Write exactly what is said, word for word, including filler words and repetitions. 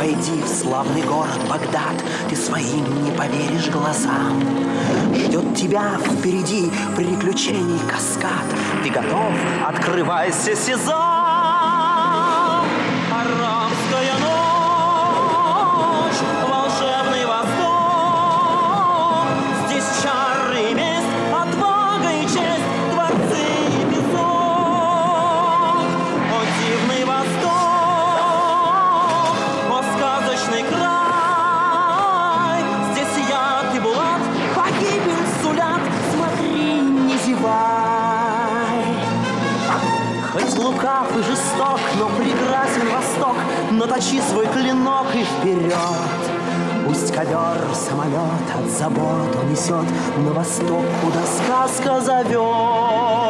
Войди в славный город Багдад, ты своим не поверишь глазам. Ждет тебя впереди приключений каскад. Ты готов? Открывайся, сезон! Арабская ночь, волшебный восток. Здесь чары и месть, отвага и честь, дворцы и песок. О, дивный восток, о, сказочный край. Здесь яд и булат, погибель сулят. Смотри, не зевай. Хоть лукав и жесток, но прекрасен Восток. Наточи свой клинок и вперед. Пусть ковер самолет от забот унесет на восток, куда сказка зовет.